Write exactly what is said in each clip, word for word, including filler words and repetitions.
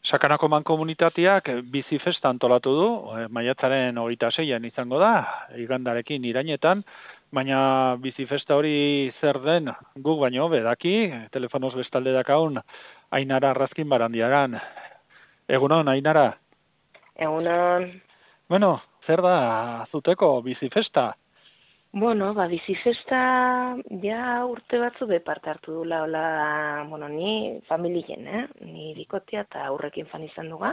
Sakanako mankomunitateak bizi festa antolatu du, e, maiatzaren hogeita seian izango da, igandarekin irainetan, baina bizi festa hori zer den guk baino hobe daki, telefonoz bestalde dakaun Ainara Arrazkin Barandiaran. Egunon, Ainara? Egunon. Bueno, zer da zuteko bizi festa? Bueno, ba, bizi festa ja urte batzu be parte hartu dula, hola, bueno, ni familien, eh? Ni bikotea eta aurrekin fan izan duga.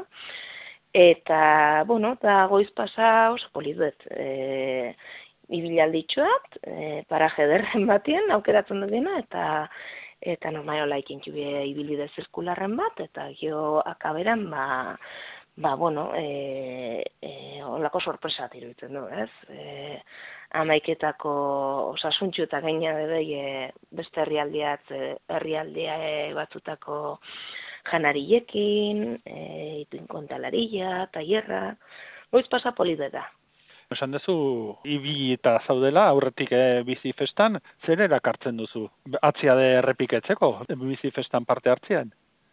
Eta, bueno, da goiz pasa oso polit dut. E, Ibilalditxoat, e, paraje derren batien, aukeratzen dut dena, eta eta normalola ikintxu be ibilbide zirkularren bat, eta gio akaberan, ba, ba, bueno, e, e, olako sorpresa iruditzen du, ez? E, amaiketako osasuntxu eta gaina bedei e, beste herrialdiat, e, herrialdea e, batzutako janariekin, e, ituin kontalaria, tailerra, goiz pasa polide da. Esan duzu, ibili eta zaudela, aurretik e, bizi festan, zer erakartzen duzu? Atzia de errepiketzeko, bizi festan parte hartzean?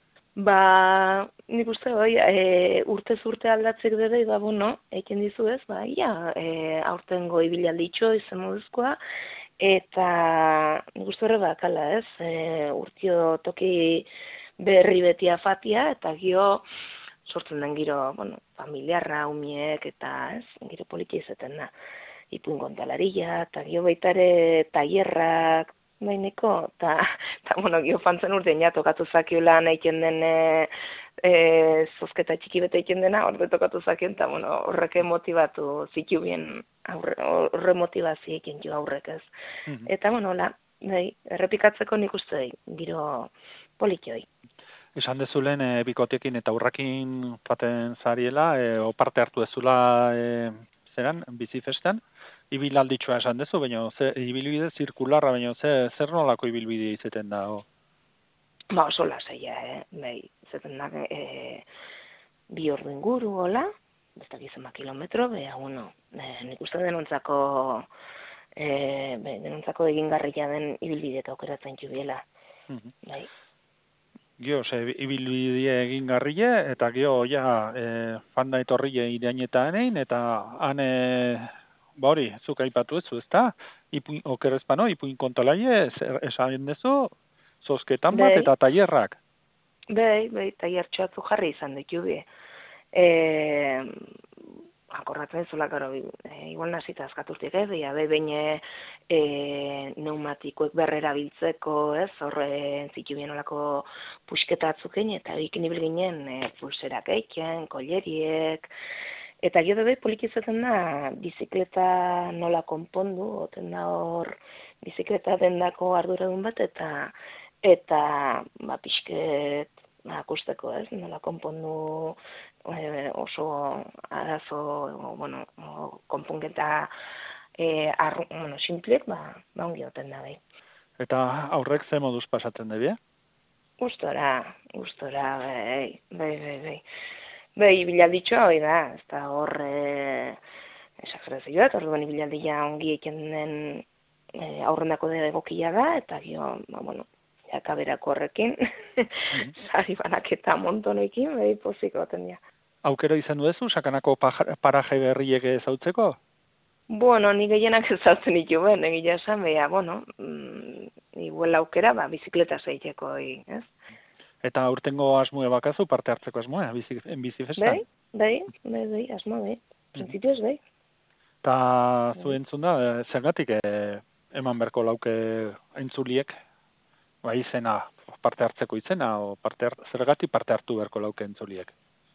Ba, nik uste hoi, e, urtez urte aldatzek dede, ba, bueno, eiken dizu ez, ba, ia, e, aurtengo ibilalditxo izen moduzkoa, eta nik uste horre bakala ez, e, urtio toki berri beti afatia, eta gio sortzen den giro, bueno, familiarra, umiek, eta ez, giro poliki izaten da, ipuin kontalaria, eta gio baitare tailerrak, baineko, eta, eta, bueno, gio fantzen urtean ja tokatu zakiola nahiken den e, e, zozketa txiki bete iken dena, horre tokatu zakien, eta, bueno, horreke motivatu zikiu bien, aurre, horre motivazio iken jo aurrek ez. Mm-hmm. Eta, bueno, la, nahi, errepikatzeko nik uste giro politioi. Esan dezulen, e, bikotekin eta aurrakin paten zariela, e, o parte hartu ezula e, zeran, bizi festan, ibilalditxoa esan dezu, baina ze, ibilbide zirkularra, baina ze, zer nolako ibilbide izeten da? O? Ba, oso lasaia, eh? Bai, izeten da, e, bi ordu inguru, hola, bestak izan ba kilometro, beha, bueno, e, nik uste denontzako, e, be, denontzako egingarria den ibilbide eta aukeratzen jubiela. Mm-hmm. Bai. Gio, ze, ibilbide egin garrile, eta gio, ja, e, fanda etorrile irainetan egin, eta han, ba hori, zuk aipatu ez, ezta? Ipuin, okerrezpano, ipuin kontalaie, esan dezu, zozketan bat eta tailerrak. Bai, bai, tailertxoatzu jarri izan ditu be. E, akorratzen zula, karo, e, igual nazita azkaturtik ez, ja, be, baina e, pneumatikoek berrera biltzeko, ez, horre zitu bien olako pusketatzuk egin, eta ikin ibil ginen e, pulserak eiken, kolleriek, eta gero be polikizaten da bizikleta nola konpondu, oten da hor bizikleta dendako arduradun bat, eta eta ba, pixket akusteko ez, nola konpondu e, oso arazo, bueno, konponketa e, arru, bueno, simplek, ba, ba ongi oten da bai. Eta aurrek ze moduz pasatzen debia? Gustora, gustora, bai, bai, bai, bai. Bai, bilalditxoa hori da, ez da hor e, esagrazioa, eta orduan bilaldia ongi eken den e, aurrendako de egokia da, eta gio, ba, bueno, jakaberako horrekin, mm-hmm. Zari banaketa montonekin, bai, poziko oten ja. Aukero izan duzu, sakanako paraje berriek ezautzeko? Bueno, ni gehienak ezautzen ditu ben, egia esan, beha, bueno, mm, igual aukera, ba, bizikleta zeiteko, ez? Eta aurtengo asmoe bakazu, parte hartzeko asmoea, bizi, bizi festan? Bai, bai, bai, bai, asmo, bai, prinsipioz, bai. Eta zu entzun da, zergatik e, eman berko lauke entzuliek, ba izena, parte hartzeko izena, o parte hart, zergatik parte hartu berko lauke entzuliek?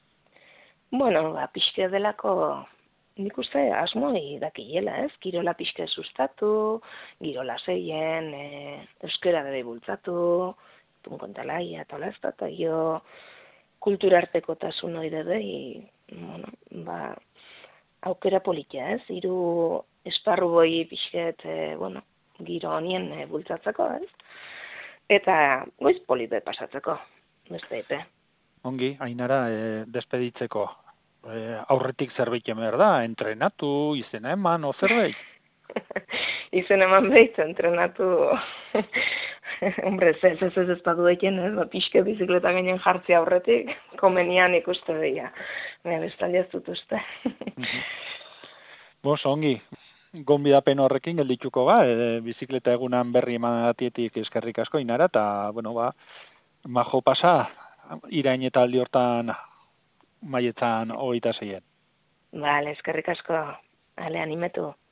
Bueno, ba, pixke delako, nik uste asmoi dakiela, ez? Girola pixke sustatu, girola zeien, e, euskera bebe bultzatu, kontalaia eta hola ez da, eta jo kulturarteko tasun hori dede, bueno, ba, aukera politia ez, hiru esparru boi pixket, e, bueno, giro honien e, bultzatzeko, ez? Eta goiz polite pasatzeko, beste epe. Ongi, Ainara, e, despeditzeko, e, aurretik zerbait emer da, entrenatu, izena eman, o zerbait? Izen eman behit, entrenatu, Hombre, ez ez ez ez badu eken, ez, ba, pixke bizikleta gainen jartzi aurretik, komenian ikuste dira. Baina, bestalde ez dut uste. Bos, ongi. Gonbidapen horrekin geldituko ba, e, bizikleta egunan berri emanatietik eskerrik asko inara, eta, bueno, ba, majo pasa, irain eta aldi hortan maietzan hogeita zeien. Bale, eskerrik asko. Ale, animetu.